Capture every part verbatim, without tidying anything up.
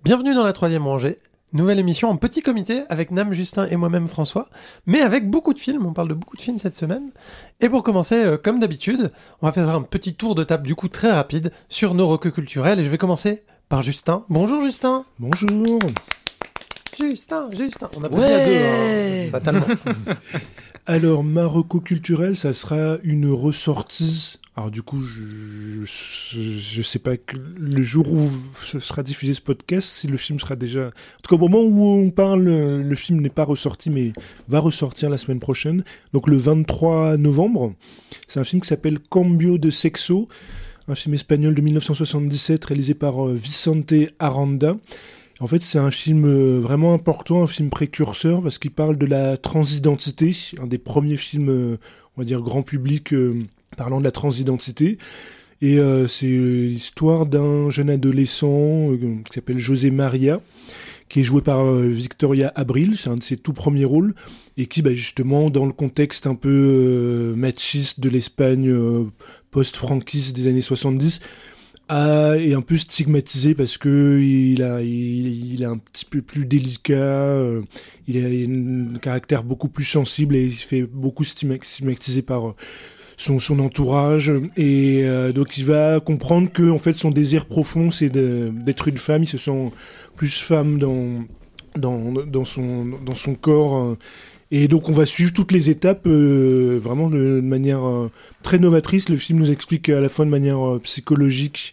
Bienvenue dans la troisième rangée, nouvelle émission en petit comité avec Nam, Justin et moi-même François, mais avec beaucoup de films, on parle de beaucoup de films cette semaine. Et pour commencer, euh, comme d'habitude, on va faire un petit tour de table du coup très rapide sur nos recos culturels et je vais commencer par Justin. Bonjour Justin. Bonjour. Justin, Justin. On a ouais. à deux, hein, fatalement. Alors, ma reco culturelle, ça sera une ressortie. Alors du coup, je, je, je sais pas que le jour où ce sera diffusé ce podcast, si le film sera déjà... En tout cas, au moment où on parle, le film n'est pas ressorti, mais va ressortir la semaine prochaine. Donc le vingt-trois novembre. C'est un film qui s'appelle Cambio de Sexo, un film espagnol de dix-neuf cent soixante-dix-sept réalisé par Vicente Aranda. En fait, c'est un film vraiment important, un film précurseur, parce qu'il parle de la transidentité, un des premiers films, on va dire, grand public, euh, parlant de la transidentité. Et euh, c'est l'histoire d'un jeune adolescent euh, qui s'appelle José Maria, qui est joué par euh, Victoria Abril, c'est un de ses tout premiers rôles, et qui, bah, justement, dans le contexte un peu euh, machiste de l'Espagne euh, post-franquiste des années soixante-dix, Ah, est un peu stigmatisé parce que il a, il, il est un petit peu plus délicat, euh, il a un caractère beaucoup plus sensible et il se fait beaucoup stigmatiser par son, son entourage. Et euh, donc il va comprendre que en fait son désir profond c'est de, d'être une femme. Il se sent plus femme dans, dans, dans, son, dans son corps. Et donc on va suivre toutes les étapes euh, vraiment de, de manière euh, très novatrice. Le film nous explique à la fois de manière euh, psychologique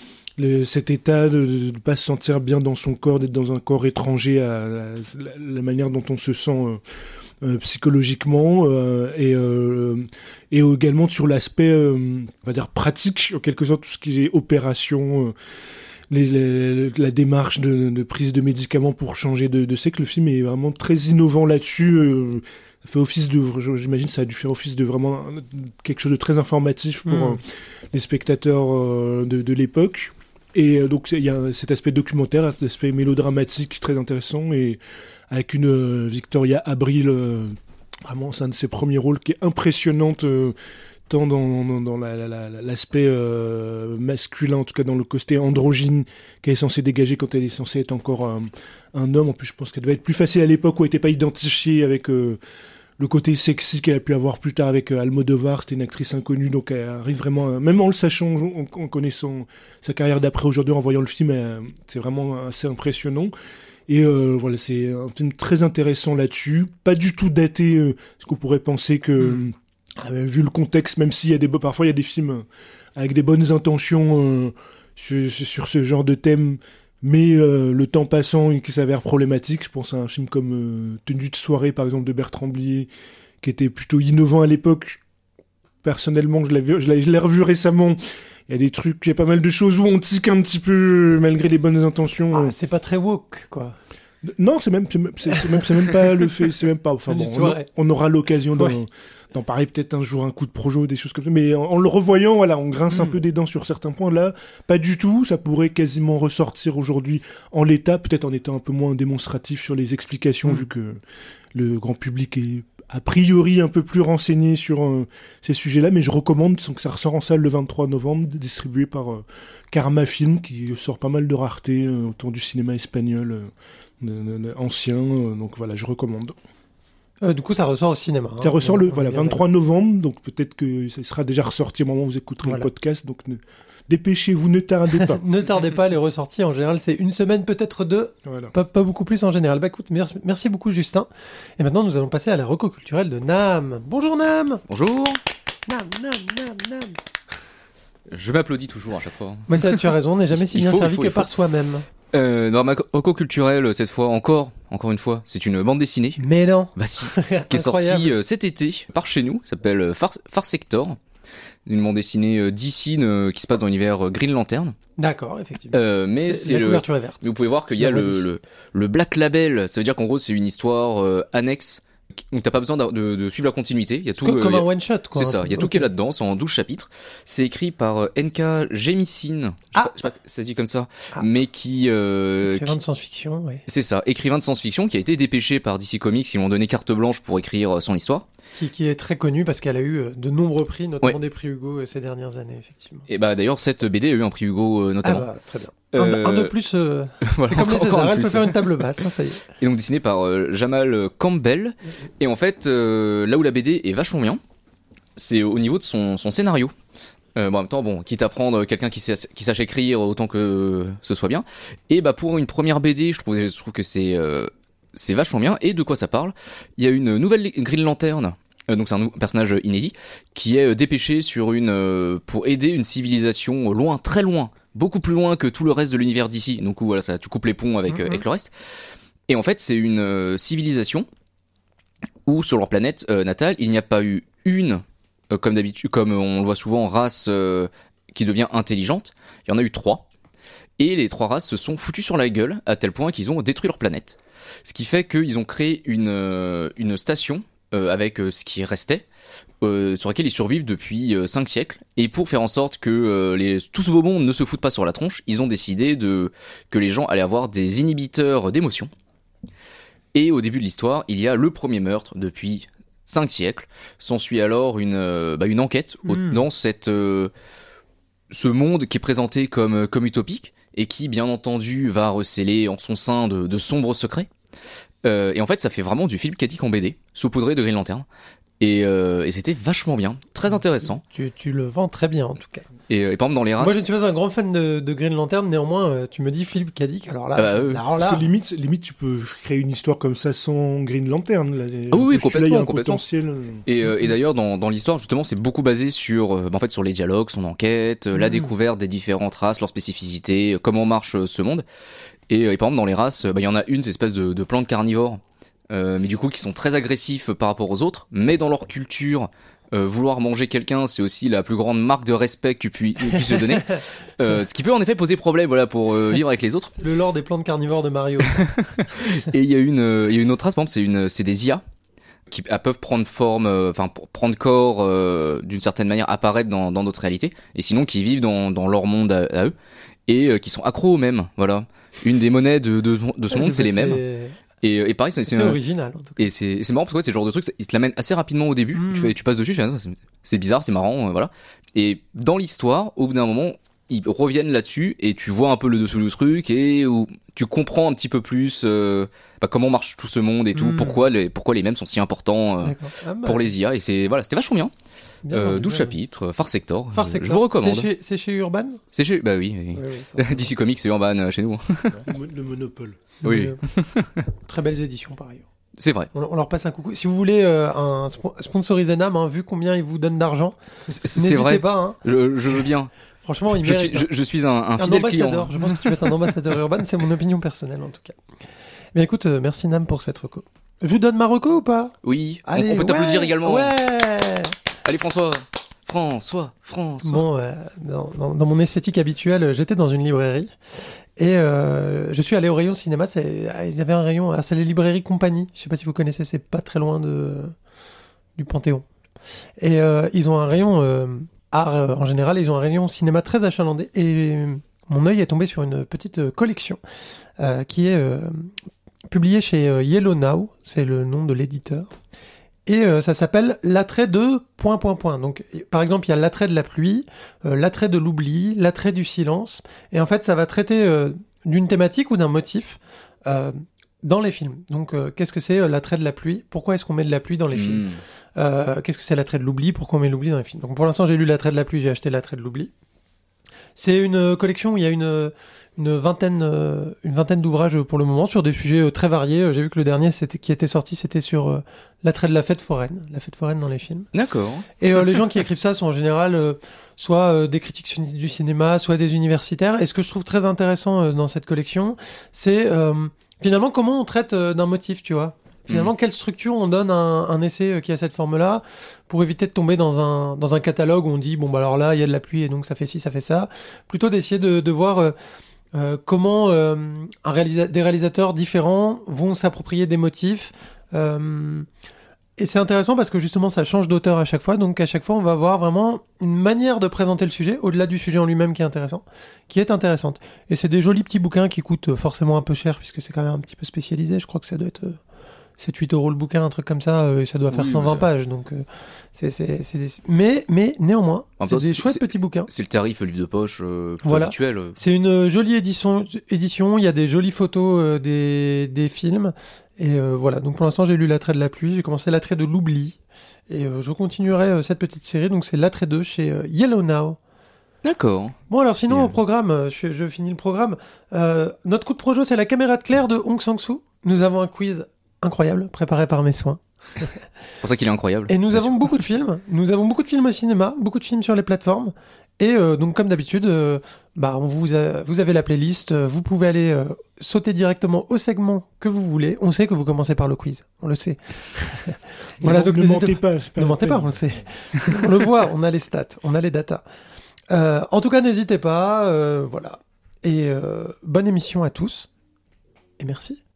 le, cet état de ne pas se sentir bien dans son corps, d'être dans un corps étranger à, à la, la manière dont on se sent euh, euh, psychologiquement euh, et, euh, et également sur l'aspect euh, on va dire pratique, en quelque sorte tout ce qui est opération, euh, Les, les, la démarche de, de prise de médicaments pour changer de, de sexe. Le film est vraiment très innovant là-dessus. Euh, ça fait office de, j'imagine, ça a dû faire office de vraiment quelque chose de très informatif pour mmh. euh, les spectateurs euh, de, de l'époque. Et euh, donc il y a cet aspect documentaire, cet aspect mélodramatique très intéressant, et avec une euh, Victoria Abril, euh, vraiment c'est un de ses premiers rôles qui est impressionnante. Euh, tant dans, dans, dans la, la, la, l'aspect euh, masculin, en tout cas dans le côté androgyne qu'elle est censée dégager quand elle est censée être encore un, un homme. En plus, je pense qu'elle devait être plus facile à l'époque où elle n'était pas identifiée avec euh, le côté sexy qu'elle a pu avoir plus tard avec euh, Almodovar. C'était une actrice inconnue, donc elle arrive vraiment, euh, même en le sachant, en, en connaissant sa carrière d'après aujourd'hui, en voyant le film, euh, c'est vraiment assez impressionnant. Et euh, voilà, c'est un film très intéressant là-dessus, pas du tout daté, euh, parce qu'on pourrait penser que... Mm. Euh, vu le contexte, même s'il y a des parfois il y a des films avec des bonnes intentions euh, sur, sur ce genre de thème, mais euh, le temps passant qui s'avère problématique. Je pense à un film comme euh, Tenue de soirée par exemple de Bertrand Blier, qui était plutôt innovant à l'époque. Personnellement, je l'ai vu, je l'ai, je l'ai revu récemment. Il y a des trucs, il y a pas mal de choses où on tique un petit peu malgré les bonnes intentions. Ah, c'est pas très woke, quoi. Non, c'est même, c'est, c'est, c'est même, c'est même pas le fait, c'est même pas. Enfin bon, on, on aura l'occasion d'en, ouais. d'en parler peut-être un jour, un coup de projo, des choses comme ça. Mais en, en le revoyant, voilà, on grince mmh. un peu des dents sur certains points. Là, pas du tout. Ça pourrait quasiment ressortir aujourd'hui en l'état, peut-être en étant un peu moins démonstratif sur les explications, mmh. vu que le grand public est a priori un peu plus renseigné sur euh, ces sujets-là. Mais je recommande, sans que ça ressort en salle le vingt-trois novembre, distribué par euh, Karma Film, qui sort pas mal de raretés euh, autour du cinéma espagnol. Euh, ancien, euh, donc voilà, je recommande. Euh, du coup, ça ressort au cinéma. Hein, ça ressort le voilà, vingt-trois novembre, donc peut-être que ça sera déjà ressorti au moment où vous écouterez voilà. le podcast, donc ne, dépêchez-vous, ne tardez pas. Ne tardez pas, les ressorties, en général, c'est une semaine, peut-être deux, voilà. pas, pas beaucoup plus en général. Bah écoute, merci, merci beaucoup Justin. Et maintenant, nous allons passer à la reco culturelle de Nam. Bonjour Nam. Bonjour. Nam, Nam, Nam, Nam. Je m'applaudis toujours à chaque fois. Mais tu as raison, on n'est jamais si bien faut, servi faut, que par soi-même. Euh, dans ma reco culturelle, cette fois, encore, encore une fois, c'est une bande dessinée. Mais non. Bah si. Qui est sortie euh, cet été, par chez nous, s'appelle Far, Far Sector. Une bande dessinée euh, D C euh, qui se passe dans l'univers euh, Green Lantern. D'accord, effectivement. Euh, mais c'est, c'est la le. couverture est verte. Vous pouvez voir qu'il y a le, le, le Black Label. Ça veut dire qu'en gros, c'est une histoire euh, annexe. Donc t'as pas besoin de, de, de suivre la continuité. Il y a tout. Comme, euh, comme y a, un one shot, quoi. C'est ça. Il y a tout okay. qui est là-dedans. C'est en douze chapitres. C'est écrit par euh, N K Jemisin. Je ah. sais pas, ça se dit comme ça. Ah. Mais qui. Euh, écrivain qui... de science-fiction, oui. C'est ça. Écrivain de science-fiction qui a été dépêché par D C Comics. Ils lui ont donné carte blanche pour écrire son histoire. Qui, qui est très connue parce qu'elle a eu de nombreux prix, notamment ouais. des prix Hugo ces dernières années, effectivement. Et bah d'ailleurs, cette B D a eu un prix Hugo euh, notamment. Ah bah, très bien. Euh... Un, un de plus, euh... voilà, c'est comme les César, elle peut faire une table basse, hein, ça y est. Et donc dessiné par euh, Jamal Campbell. Et en fait, euh, là où la B D est vachement bien, c'est au niveau de son, son scénario. Euh, bon, en même temps, bon, quitte à prendre quelqu'un qui, sait, qui sache écrire, autant que ce soit bien. Et bah pour une première B D, je trouve, je trouve que c'est, euh, c'est vachement bien. Et de quoi ça parle ? Il y a une nouvelle Green Lantern. Euh, donc c'est un nou- personnage inédit qui est euh, dépêché sur une euh, pour aider une civilisation loin, très loin, beaucoup plus loin que tout le reste de l'univers d'ici. Donc où, voilà, ça, tu coupes les ponts avec, mm-hmm. euh, avec le reste. Et en fait, c'est une euh, civilisation où sur leur planète euh, natale, il n'y a pas eu une, euh, comme d'habitude, comme on le voit souvent, race euh, qui devient intelligente. Il y en a eu trois. Et les trois races se sont foutues sur la gueule à tel point qu'ils ont détruit leur planète. Ce qui fait qu'ils ont créé une euh, une station Euh, avec euh, ce qui restait, euh, sur laquelle ils survivent depuis euh, cinq siècles. Et pour faire en sorte que euh, les, tout ce beau monde ne se foute pas sur la tronche, ils ont décidé de, que les gens allaient avoir des inhibiteurs d'émotions. Et au début de l'histoire, il y a le premier meurtre depuis cinq siècles. S'ensuit alors une, euh, bah, une enquête mmh. au, dans cette, euh, ce monde qui est présenté comme, comme utopique et qui, bien entendu, va recéler en son sein de, de sombres secrets. Euh, et en fait, ça fait vraiment du Philippe K. Dick en B D, saupoudré de Green Lantern. Et, euh, et c'était vachement bien, très intéressant. Tu, tu le vends très bien, en tout cas. Et, et par exemple, dans les races... Moi, je ne suis pas un grand fan de, de Green Lantern, néanmoins, euh, tu me dis Philippe K. Dick, alors là... Ah bah, euh, alors là... Parce que limite, limite, tu peux créer une histoire comme ça sans Green Lantern. Là. Ah oui, oui complètement. Là, un complètement. Potentiel... Et, euh, et d'ailleurs, dans, dans l'histoire, justement, c'est beaucoup basé sur, euh, en fait, sur les dialogues, son enquête, euh, mmh. la découverte des différentes races, leurs spécificités, comment marche euh, ce monde. Et, et par exemple, dans les races, il bah, y en a une, cette espèce de, de plantes carnivores, Euh, mais du coup qui sont très agressifs par rapport aux autres, mais dans leur culture euh, vouloir manger quelqu'un c'est aussi la plus grande marque de respect que tu puis, puisses te donner, euh, ce qui peut en effet poser problème voilà, pour euh, vivre avec les autres. C'est le lore des plantes carnivores de Mario. Et il y a une euh, il y a une autre race par exemple, c'est une c'est des I A qui elles peuvent prendre forme enfin euh, prendre corps euh, d'une certaine manière, apparaître dans dans notre réalité, et sinon qui vivent dans dans leur monde à, à eux, et euh, qui sont accros aux mêmes. Voilà, une des monnaies de de, de ce ouais, monde c'est, c'est les mêmes. Et, et pareil, c'est, c'est, c'est un... un... original. En tout cas. Et c'est, c'est marrant parce que ouais, c'est le genre de truc, il te l'amène assez rapidement au début. Mmh. Tu, fais, tu passes dessus, tu fais, c'est, c'est bizarre, c'est marrant, euh, voilà. Et dans l'histoire, au bout d'un moment, ils reviennent là-dessus et tu vois un peu le dessous du truc et où tu comprends un petit peu plus euh, bah, comment marche tout ce monde et tout, mmh. pourquoi les pourquoi les mêmes sont si importants euh, ah bah, pour les I A. Et c'est voilà, c'était vachement bien. bien euh, douze chapitres, Far Sector. Far Sector. Je vous recommande. C'est chez, c'est chez Urban. C'est chez bah oui. oui. oui, oui D C Comics, c'est Urban euh, chez nous. Le, le Monopole. Oui. Très belles éditions par ailleurs. C'est vrai. On, on leur passe un coucou. Si vous voulez euh, un sp- sponsoriser Nam, hein, vu combien ils vous donnent d'argent, c'est, n'hésitez vrai. pas. Hein. Je, je veux bien. Franchement, il je mérite. Suis, je, je suis un, un, un fidèle ambassadeur. client. Je pense que tu vas être un ambassadeur Urban. C'est mon opinion personnelle en tout cas. Mais écoute, euh, merci Nam pour cette reco. Je vous donne ma reco ou pas ? Oui. Allez, on, on peut t'applaudir ouais, également. Ouais. Allez François. François. François. Bon, euh, dans, dans, dans mon esthétique habituelle, j'étais dans une librairie. Et euh, je suis allé au rayon cinéma. C'est, ils avaient un rayon, ah, c'est les librairies Compagnie. Je sais pas si vous connaissez, c'est pas très loin de du Panthéon. Et euh, ils ont un rayon euh, art euh, en général. Et ils ont un rayon cinéma très achalandé. Et mon œil est tombé sur une petite euh, collection euh, qui est euh, publiée chez euh, Yellow Now. C'est le nom de l'éditeur. Et euh, ça s'appelle l'attrait de point point point. Donc par exemple, il y a l'attrait de la pluie, euh, l'attrait de l'oubli, l'attrait du silence, et en fait ça va traiter euh, d'une thématique ou d'un motif euh, dans les films. Donc euh, qu'est-ce que c'est euh, l'attrait de la pluie ? Pourquoi est-ce qu'on met de la pluie dans les mmh. films ? euh, Qu'est-ce que c'est l'attrait de l'oubli ? Pourquoi on met l'oubli dans les films ? Donc pour l'instant j'ai lu l'attrait de la pluie, j'ai acheté l'attrait de l'oubli. C'est une collection où il y a une une vingtaine euh, une vingtaine d'ouvrages pour le moment sur des sujets euh, très variés. J'ai vu que le dernier c'était qui était sorti, c'était sur euh, l'attrait de la fête foraine, la fête foraine dans les films. D'accord. Et euh, les gens qui écrivent ça sont en général euh, soit euh, des critiques du cinéma, soit des universitaires. Et ce que je trouve très intéressant euh, dans cette collection, c'est euh, finalement comment on traite euh, d'un motif, tu vois. Finalement, mmh. quelle structure on donne à un, un essai qui a cette forme-là pour éviter de tomber dans un dans un catalogue où on dit bon bah alors là il y a de la pluie et donc ça fait ci, ça fait ça. Plutôt d'essayer de, de voir euh, euh, comment euh, un réalisa- des réalisateurs différents vont s'approprier des motifs. Euh, et c'est intéressant parce que justement ça change d'auteur à chaque fois. Donc à chaque fois on va avoir vraiment une manière de présenter le sujet au-delà du sujet en lui-même qui est intéressant, qui est intéressante. Et c'est des jolis petits bouquins qui coûtent forcément un peu cher puisque c'est quand même un petit peu spécialisé. Je crois que ça doit être euh, sept huit euros le bouquin, un truc comme ça, euh, ça doit faire Oui, cent vingt ça... pages. Donc, euh, c'est, c'est, c'est des... mais, mais néanmoins, en c'est temps, des c'est, chouettes c'est, petits bouquins. C'est le tarif livre de poche euh, Voilà. habituel. C'est une jolie édition. édition. Il y a des jolies photos euh, des, des films. Et euh, voilà. Donc pour l'instant, j'ai lu L'attrait de la pluie. J'ai commencé L'attrait de l'oubli. Et euh, je continuerai euh, cette petite série. Donc c'est L'attrait deux chez euh, Yellow Now. D'accord. Bon alors sinon Et... au programme, je, je finis le programme. Euh, notre coup de projo, c'est La caméra de Claire de Hong Sang-soo. Nous avons un quiz incroyable préparé par mes soins. C'est pour ça qu'il est incroyable. Et nous avons sûr. beaucoup de films. Nous avons beaucoup de films au cinéma, beaucoup de films sur les plateformes. Et euh, donc comme d'habitude, euh, bah on vous a, vous avez la playlist. Vous pouvez aller euh, sauter directement au segment que vous voulez. On sait que vous commencez par le quiz. On le sait. Voilà, donc ne mentez pas. pas ne mentez pas. On le sait. On le voit. On a les stats. On a les datas. Euh, en tout cas, n'hésitez pas. Euh, voilà. Et euh, bonne émission à tous. Et merci.